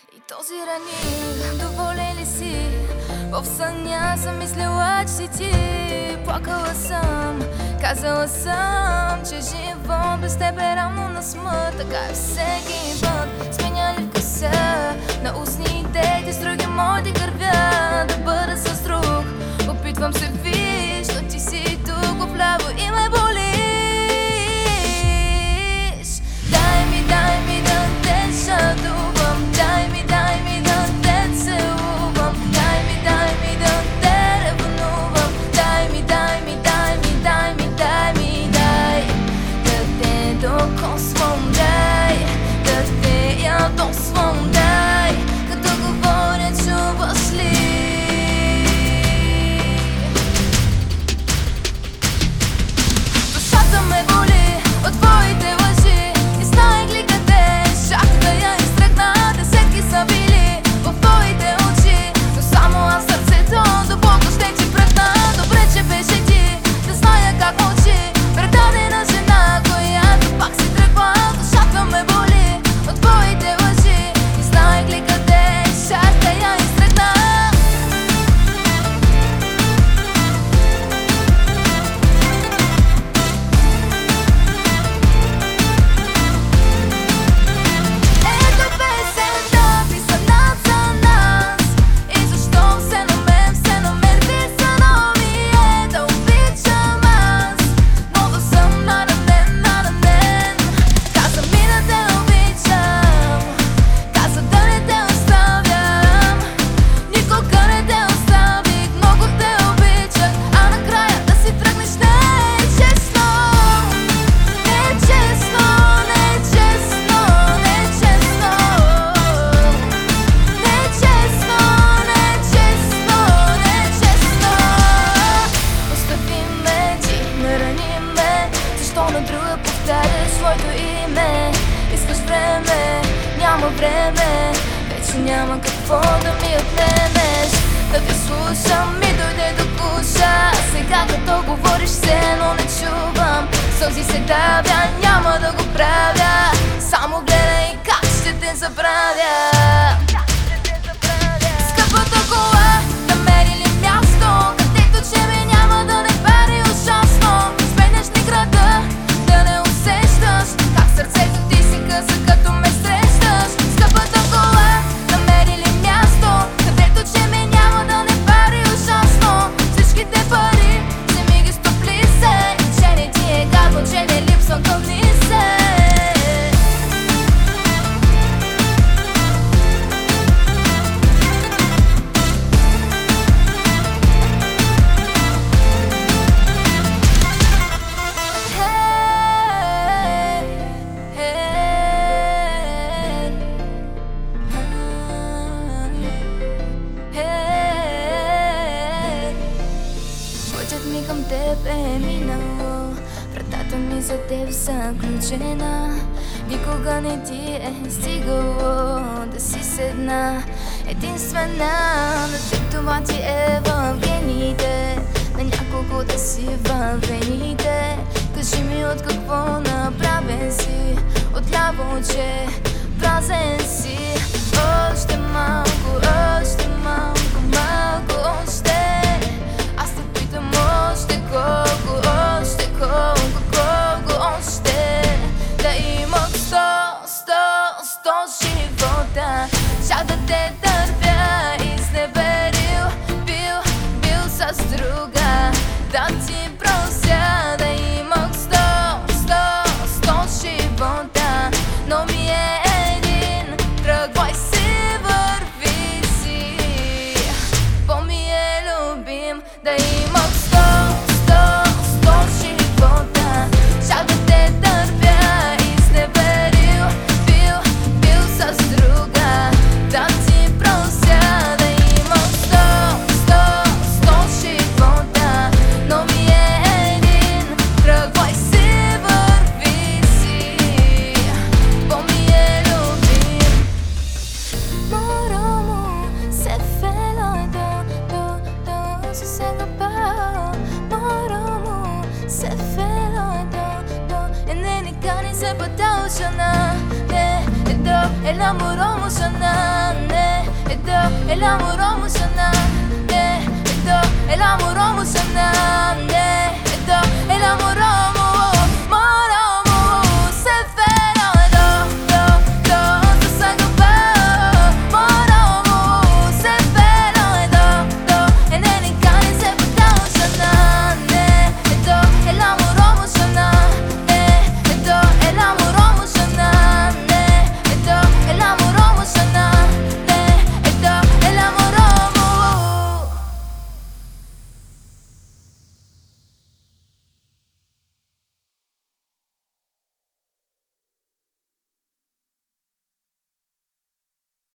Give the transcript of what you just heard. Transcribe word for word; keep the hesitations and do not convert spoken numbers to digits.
И този раник, доволен ли си? В съня съм мислила, че си ти. Плакала съм, казала съм, че живот без теб е равно на смърт. Така е всеки път, сменяли вкуса на устните ти, с други моите кървя да бъда с друг. Опитвам се, виж, но ти си тук вляво и ме болиш. Дай ми, дай ми да те шадувам, дай ми, дай ми да те целувам, дай ми, дай ми да те ревнувам, дай ми, дай ми, дай ми, дай ми, дай ми, дай да те докосвам, дай да те ядосвам, дай като говоря, чуваш ли? Душата ме боли от твоите лъжи. Не знаех ли къде шах да я изтръгна? Десетки са били в твоите очи, но само аз сърцето дълбоко ще ти пръкна. Добре, че беше ти, да зная как мълчи предадена жена, която пак си тръгва. Душата ме боли от твоите лъжи. Не знаех ли къде шах да я изтръгна? Ето песента, писана за нас. И защо все на мен, все на мен писано ми е да обичам аз, но да съм наранен, наранен. Каза ми да те обичам, каза да не те оставям. Никога не те оставих, много те обичах, а накрая да си тръгнеш не е честно. Не е честно, не е честно, не е честно. Не е честно, не е честно, не е честно. Остави ме, ти нарани ме. Защо на друга повтаряш своето име? Искаш време, няма време. Вече няма какво да ми отнемеш. Да те слушам ми дойде до гуша. Сега като говориш все едно не чувам. Сълзи се давя, няма да го правя. Само гледай как ще те забравя. Скъпата кола, намери ли място, където че ме няма да не пари ужасно? Сменяш ли града, да не усещаш как сърцето ти си къса като ме срещаш? Скъпата кола, намери ли място, където че ме няма да не пари ужасно? Всичките пари, вземи ги стопли се, че не ти е гадно, че не липсвам, кълни се. Пътят ми към теб е минало, вратата ми за теб заключена. Никога не ти е стигало да си с една единствена. На теб това ти е в гените, на няколко да си във вените. Кажи ми от какво направен си, отляво, че празен си. Още малко, още малко, малко още. Аз те питам още колко, още колко, колко още. Да имах сто, сто, сто живота, чак да те търпя, изневерил, бил, бил с друга. Да ти прося, да имах сто, сто, сто живота, но ми е един, тръгвай си, върви си. По-ми е любим, да имах сто, сто, сто живота, чак да те търпя, изневерил, бил, бил с друга. Да ти прося, да имах сто, сто, сто живота, но ми е един, тръгвай си, върви си. По-ми е любим. Moromo se fela do do do se sega pa. Moromo se fela do do e nene cani se patau shana. E do el amor mo shana. έλα μωρό μου ξανά. Ναι, εδώ, έλα μωρό μου ξανά. Ναι, εδώ, έλα μωρό μου.